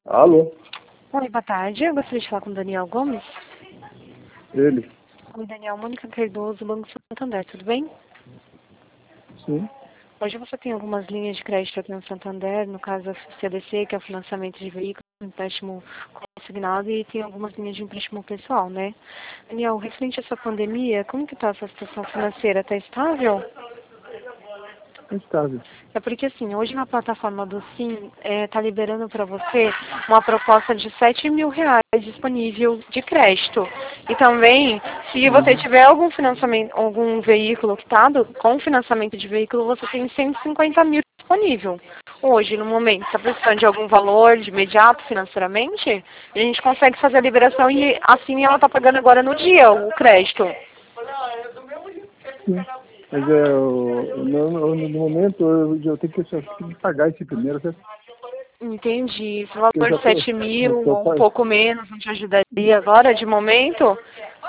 Alô? Oi, boa tarde. Eu gostaria de falar com o Daniel Gomes. Ele? Oi, Daniel. Mônica Cardoso, Banco Santander, tudo bem? Sim. Hoje você tem algumas linhas de crédito aqui no Santander, no caso a CDC, que é o financiamento de veículos, empréstimo consignado, e tem algumas linhas de empréstimo pessoal, né? Daniel, referente a essa pandemia, como que está a sua situação financeira? Está estável? Estável. É porque assim, hoje na plataforma do Sim, tá liberando para você uma proposta de R$ 7.000 disponível de crédito. E também, se você Uhum. tiver algum financiamento, algum veículo quitado, com financiamento de veículo, você tem 150 mil disponível. Hoje, no momento, está precisando de algum valor de imediato financeiramente, a gente consegue fazer a liberação e assim ela está pagando agora no dia o crédito. Sim. Mas no momento eu tenho que pagar esse primeiro, certo? Entendi. Esse Eu valor já de tô, 7 eu mil tô ou um pagando. pouco menos não te ajudaria agora, de momento?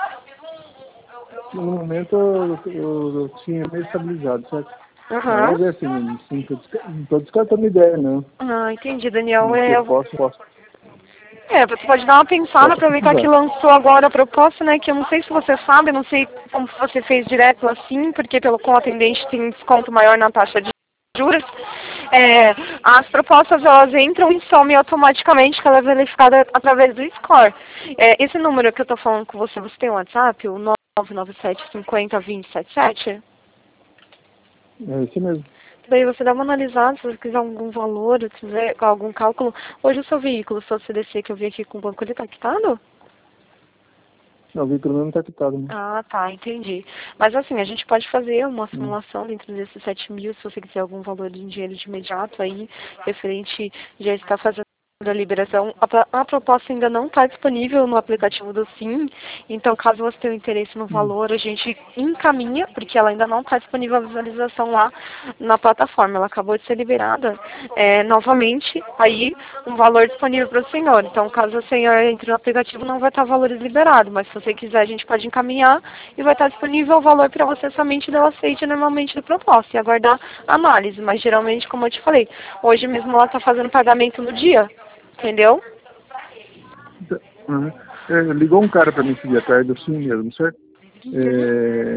No momento eu tinha meio estabilizado, certo? Mas Aham. vamos ver assim, não tô descartando ideia, não. Ah, entendi, Daniel. Porque eu posso Você pode dar uma pensada, aproveitar que precisar. lançou agora a proposta, né? Que eu não sei se você sabe, eu não sei como você fez direto assim, porque pelo com o atendente tem um desconto maior na taxa de juros. As propostas elas entram e somem automaticamente, que ela é verificada através do score. Esse número que eu estou falando com você, você tem um WhatsApp, o 997502077? É isso mesmo. Daí você dá uma analisada, se você quiser algum valor, se tiver algum cálculo. Hoje o seu veículo, o seu CDC que eu vi aqui com o banco, ele está quitado? Não, o veículo não está quitado, né? Ah, tá, entendi. Mas assim, a gente pode fazer uma Hum. simulação dentro desses 7 mil, se você quiser algum valor em dinheiro de imediato aí, referente, já está fazendo a liberação. A proposta ainda não está disponível no aplicativo do Sim, então caso você tenha interesse no Hum. valor, a gente encaminha, porque ela ainda não está disponível a visualização lá na plataforma, ela acabou de ser liberada. Novamente, aí um valor disponível para o senhor. Então, caso o senhor entre no aplicativo, não vai estar valores liberados, mas se você quiser, a gente pode encaminhar e vai estar disponível o valor para você somente do aceite normalmente do propósito e aguardar a análise. Mas geralmente, como eu te falei, hoje mesmo ela está fazendo pagamento no dia, entendeu? Uhum. Ligou um cara para mim esse dia atrás do Sim mesmo, certo? Uhum.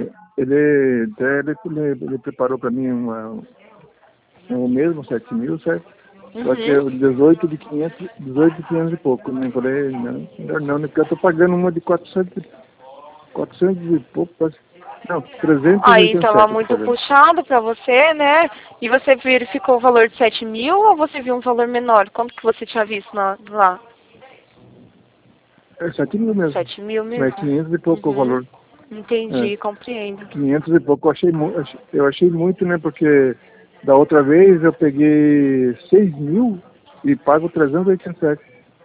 Ele preparou para mim o mesmo 7.000, certo? Só que é Uhum. o 18 de 500 e pouco. Né? Eu falei, não, melhor não, né? Porque eu tô pagando uma de 400 e pouco, quase. Não, Aí estava 387 eu tô muito pagando. puxado para você, né? E você verificou o valor de 7 mil ou você viu um valor menor? Quanto que você tinha visto lá? É 7.000 mesmo. 7 mil Mas mesmo? 500 e pouco o Uhum. valor. É, Entendi, compreendo. 500 e pouco. Eu achei muito, né? Porque da outra vez eu peguei 6.000 e pago 387.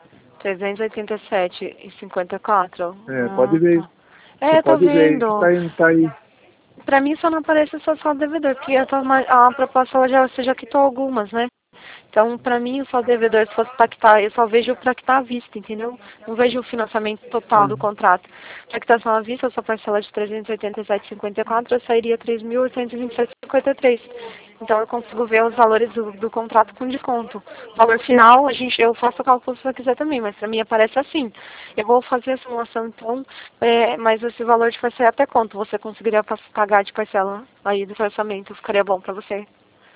387,54. Pode Ah, ver. tá. Você Tô pode ver aí que vendo. tá aí. Pra mim só não aparece só saldo devedor, porque a proposta ela você já quitou algumas, né? Então, pra mim, o saldo devedor, se fosse pra quitar, eu só vejo pra quitar à vista, entendeu? Não vejo o financiamento total do Uhum. contrato. Pra quitação à vista, a sua parcela de 387,54, eu sairia 3.827,53. Então, eu consigo ver os valores do contrato com desconto. O valor final, eu faço o cálculo se você quiser também, mas pra mim aparece assim. Eu vou fazer a simulação, então, mas esse valor de parcela até quanto você conseguiria pagar de parcela aí do orçamento? Ficaria bom pra você?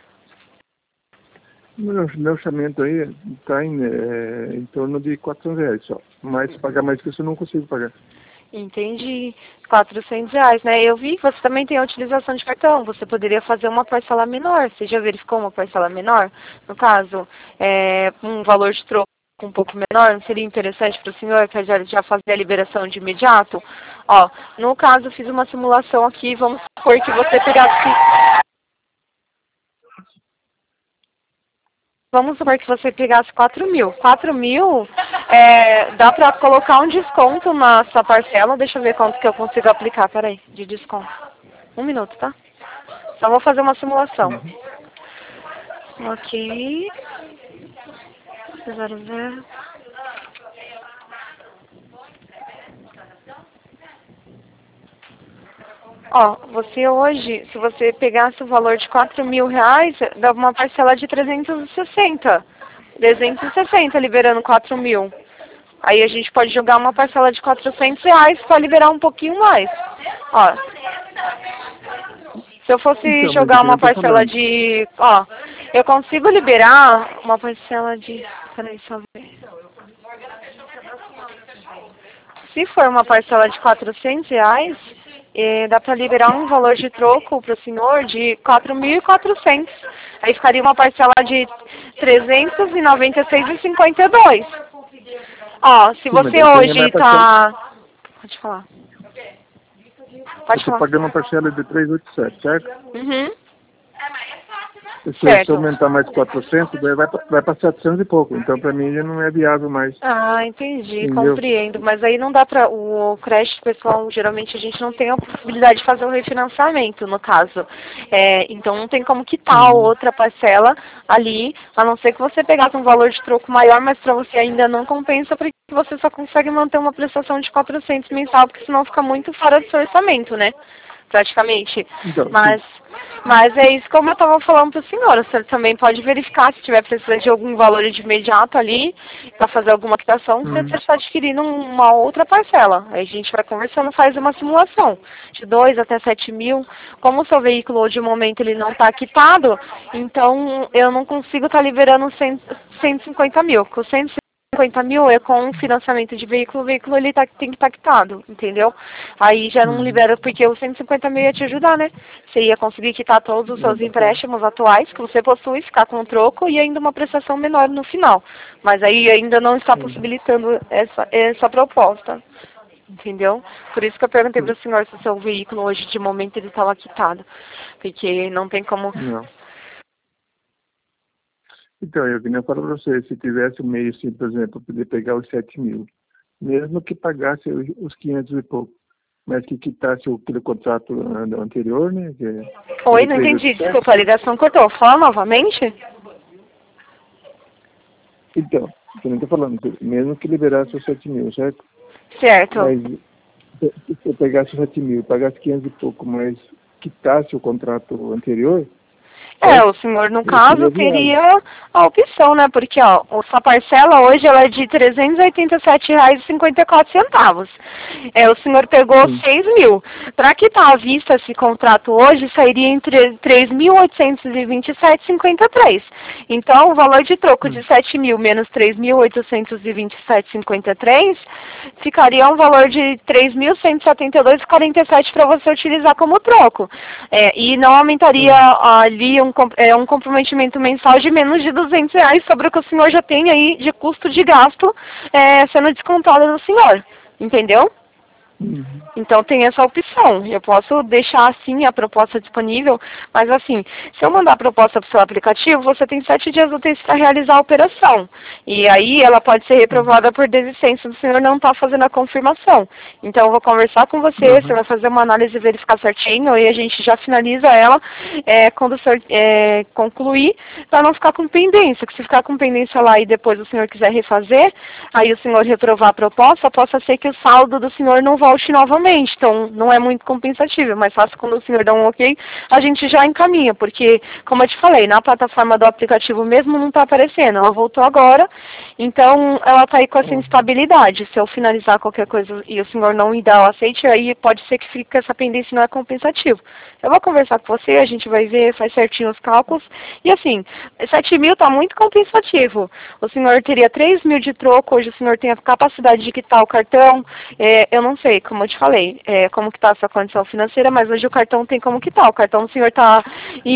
Meu orçamento aí está em torno de R$ 400 só. Mas pagar mais que isso eu não consigo pagar. Entendi. R$ 400, né? Eu vi que você também tem a utilização de cartão. Você poderia fazer uma parcela menor. Você já verificou uma parcela menor? No caso, um valor de troco um pouco menor, não seria interessante para o senhor que já fazer a liberação de imediato? Ó, no caso, eu fiz uma simulação aqui. Vamos supor que você pegasse. Vamos supor que você pegasse 4 mil. 4 mil, dá para colocar um desconto na sua parcela. Deixa eu ver quanto que eu consigo aplicar, peraí, de desconto. Um minuto, tá? Só vou fazer uma simulação. Uhum. Ok. 00. Ó, você hoje, se você pegasse o valor de R$ 4.000, dá uma parcela de 360. 360 liberando 4 mil. Aí a gente pode jogar uma parcela de R$ 400 para liberar um pouquinho mais. Ó, se eu fosse Então, mas jogar eu uma tô parcela falando. de... Ó, eu consigo liberar uma parcela de... Peraí, só ver. Se for uma parcela de R$ 400, dá para liberar um valor de troco para o senhor de 4.400. Aí ficaria uma parcela de 396,52. Ó, se Sim, mas você daí tem a hoje minha parcela. tá... Pode falar. Eu Pode estou falar. pagando uma parcela de 387, certo? Uhum. Se eu Certo. aumentar mais 400, daí vai para 700 e pouco. Então, para mim, já não é viável mais. Ah, entendi, Entendeu? compreendo. Mas aí não dá para o crédito pessoal, geralmente a gente não tem a possibilidade de fazer o refinanciamento, no caso. Então não tem como quitar a Uhum. outra parcela ali, a não ser que você pegasse um valor de troco maior, mas para você ainda não compensa, porque você só consegue manter uma prestação de 400 mensal, porque senão fica muito fora do seu orçamento, né? Praticamente. Então, sim. Mas é isso como eu estava falando para o senhor. O senhor também pode verificar se tiver precisando de algum valor de imediato ali, para fazer alguma quitação, você Uhum. está adquirindo uma outra parcela. Aí a gente vai conversando, faz uma simulação de 2 até 7 mil. Como o seu veículo de momento ele não está quitado, então eu não consigo estar liberando 150 mil. Com 150 mil é com um financiamento de veículo, o veículo ele tem que estar quitado, entendeu? Aí já não Uhum. libera, porque o 150 mil ia te ajudar, né? Você ia conseguir quitar todos os É seus bacana. empréstimos atuais que você possui, ficar com um troco e ainda uma prestação menor no final. Mas aí ainda não está Uhum. possibilitando essa proposta, entendeu? Por isso que eu perguntei para Sim. o senhor se o seu veículo hoje, de momento, ele estava quitado. Porque não tem como... Não. Então, eu queria falar para você, se tivesse um meio, assim, por exemplo, poder pegar os 7 mil, mesmo que pagasse os 500 e pouco, mas que quitasse aquele contrato anterior, né, que é Oi, de não entendi. 387. Desculpa, a ligação cortou. Fala novamente? Então, eu não estou falando, mesmo que liberasse os 7 mil, certo? Certo. Mas se eu pegasse os 7 mil, pagasse 500 e pouco, mas quitasse o contrato anterior, O certo? senhor, no caso, Seria viável. teria a opção, né? Porque, ó, sua parcela hoje ela é de R$ 387,54. O senhor pegou Sim. 6 mil. Para quitar à vista esse contrato hoje, sairia entre 3.827,53. Então, o valor de troco de Hum. 7 mil menos 3.827,53 ficaria um valor de 3.172,47 para você utilizar como troco. E não aumentaria Hum. ali um comprometimento mensal de menos de R$ 200 sobre o que o senhor já tem aí de custo de gasto sendo descontado do senhor. Entendeu? Uhum. Então tem essa opção. Eu posso deixar assim a proposta disponível, mas assim, se eu mandar a proposta para o seu aplicativo, você tem 7 dias úteis para realizar a operação. E aí ela pode ser Uhum. reprovada por desistência do senhor não estar fazendo a confirmação. Então eu vou conversar com você, você Uhum. vai fazer uma análise e verificar certinho, e a gente já finaliza ela quando o senhor concluir, para não ficar com pendência. Que se ficar com pendência lá e depois o senhor quiser refazer, aí o senhor reprovar a proposta, possa ser que o saldo do senhor não volte novamente. Então, não é muito compensativo, mas fácil quando o senhor dá um ok, a gente já encaminha, porque, como eu te falei, na plataforma do aplicativo mesmo não está aparecendo, ela voltou agora, então ela está aí com essa Uhum. instabilidade. Se eu finalizar qualquer coisa e o senhor não me dá o aceite, aí pode ser que fique essa pendência e não é compensativo. Eu vou conversar com você, a gente vai ver, faz certinho os cálculos, e assim, 7 mil está muito compensativo. O senhor teria 3 mil de troco, hoje o senhor tem a capacidade de quitar o cartão, eu não sei, como eu te falei, como que está a sua condição financeira, mas hoje o cartão tem como quitar. O cartão do senhor está em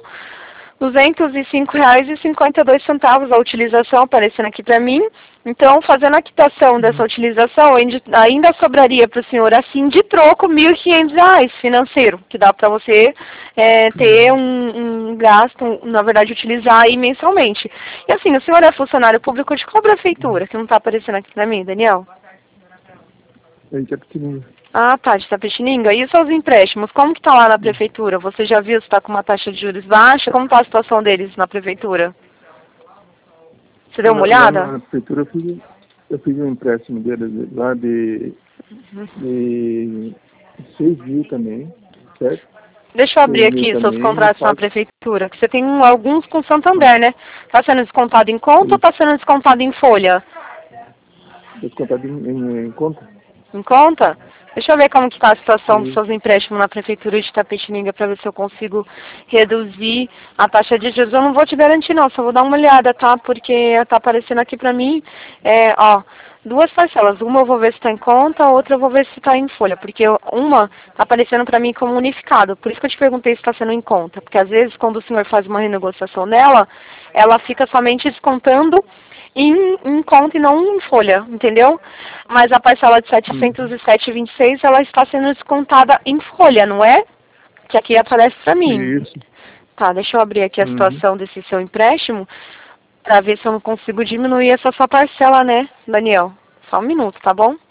R$ 1.205,52 a utilização aparecendo aqui para mim. Então, fazendo a quitação dessa Uhum. utilização, ainda sobraria para o senhor, assim, de troco, R$ 1.500 financeiro, que dá para você ter Uhum. um gasto, na verdade, utilizar aí mensalmente. E assim, o senhor é funcionário público de qual prefeitura, que não está aparecendo aqui para mim, Daniel? Aí que é pequenininho. Ah, tá, de Tapetininga. E os seus empréstimos, como que tá lá na prefeitura? Você já viu se está com uma taxa de juros baixa? Como está a situação deles na prefeitura? Você deu uma Lá olhada? na prefeitura eu fiz um empréstimo deles lá de 6 mil também, certo? Deixa eu abrir aqui seus contratos na prefeitura, que você tem alguns com Santander, né? Está sendo descontado em conta ou está sendo descontado em folha? Descontado em conta? Em conta? Deixa eu ver como que está a situação dos seus empréstimos na prefeitura de Itapetininga para ver se eu consigo reduzir a taxa de juros. Eu não vou te garantir não, só vou dar uma olhada, tá? Porque está aparecendo aqui para mim, ó, duas parcelas. Uma eu vou ver se está em conta, a outra eu vou ver se está em folha. Porque uma está aparecendo para mim como unificado. Por isso que eu te perguntei se está sendo em conta. Porque às vezes quando o senhor faz uma renegociação nela, ela fica somente descontando em conta e não em folha, entendeu? Mas a parcela de 707,26 ela está sendo descontada em folha, não é? Que aqui aparece para mim. Isso. Tá, deixa eu abrir aqui a situação desse seu empréstimo para ver se eu não consigo diminuir essa sua parcela, né, Daniel? Só um minuto, tá bom?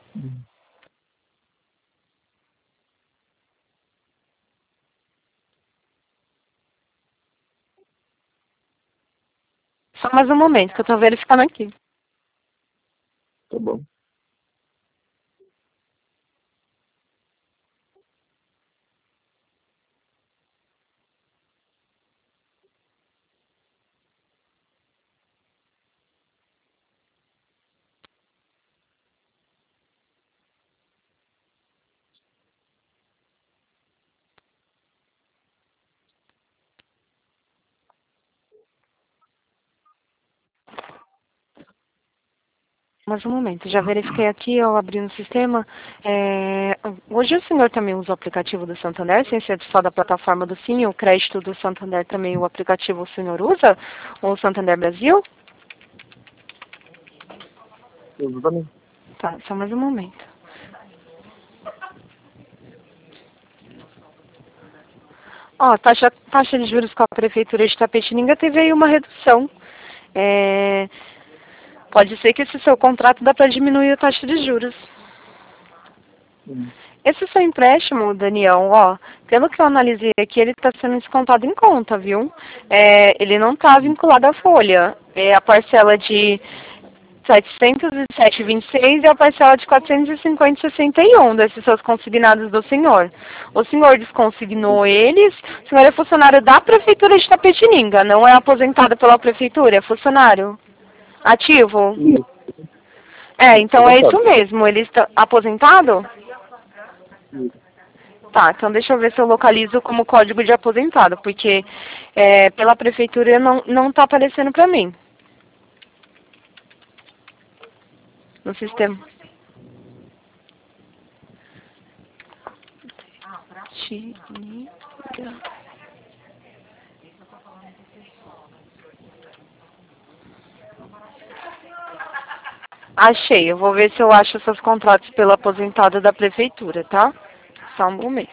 Só mais um momento que eu tô verificando aqui. Tá bom. Mais um momento, já verifiquei aqui, eu abri no sistema. Hoje o senhor também usa o aplicativo do Santander, sem ser só da plataforma do Sim, o crédito do Santander também, o aplicativo o senhor usa? O Santander Brasil? Eu uso também. Tá, só mais um momento. Ó, taxa de juros com a Prefeitura de Itapetininga teve aí uma redução. Pode ser que esse seu contrato dá para diminuir a taxa de juros. Esse seu empréstimo, Daniel, ó, pelo que eu analisei aqui, ele está sendo descontado em conta, viu? Ele não está vinculado à folha. É a parcela de 707,26 e a parcela de 450,61 desses seus consignados do senhor. O senhor desconsignou eles, o senhor é funcionário da Prefeitura de Itapetininga, não é aposentado pela Prefeitura, é funcionário ativo? Então é isso mesmo, ele está aposentado? Tá, então deixa eu ver se eu localizo como código de aposentado, porque pela Prefeitura não está aparecendo para mim. No sistema. Achei, eu vou ver se eu acho seus contratos pelo aposentado da Prefeitura, tá? Só um momento.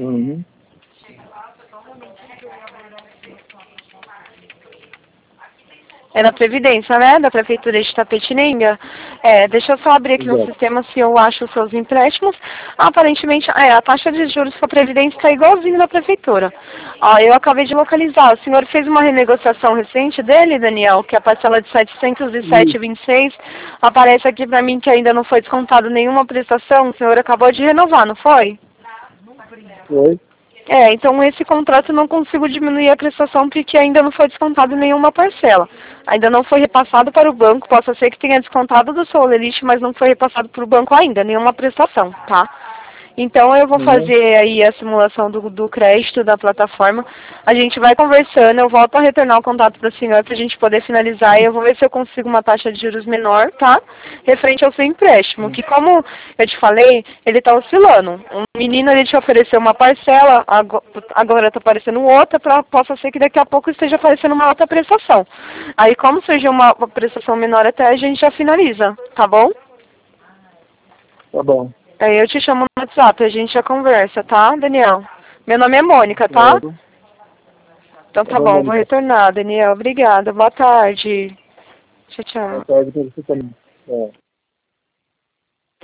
É da Previdência, né? Da Prefeitura de Itapetininga. Deixa eu só abrir aqui no sistema se eu acho os seus empréstimos. Aparentemente, a taxa de juros com a Previdência está igualzinho da Prefeitura. Ó, eu acabei de localizar. O senhor fez uma renegociação recente dele, Daniel, que a parcela de 707,26 aparece aqui para mim que ainda não foi descontado nenhuma prestação. O senhor acabou de renovar, não foi? Foi. Então esse contrato eu não consigo diminuir a prestação porque ainda não foi descontado nenhuma parcela. Ainda não foi repassado para o banco, possa ser que tenha descontado do seu Lerite, mas não foi repassado para o banco ainda, nenhuma prestação, tá? Então eu vou fazer aí a simulação do crédito da plataforma. A gente vai conversando, eu volto a retornar o contato da senhora para a gente poder finalizar e eu vou ver se eu consigo uma taxa de juros menor, tá? Referente ao seu empréstimo, que como eu te falei, ele está oscilando. Um menino ele te ofereceu uma parcela, agora está aparecendo outra, possa ser que daqui a pouco esteja aparecendo uma outra prestação. Aí como surgiu uma prestação menor até, a gente já finaliza, tá bom? Tá bom. Aí eu te chamo no WhatsApp, a gente já conversa, tá, Daniel? Meu nome é Mônica, tá? Então tá bom, vou retornar, Daniel. Obrigada, boa tarde. Tchau, tchau. Boa tarde pra você também.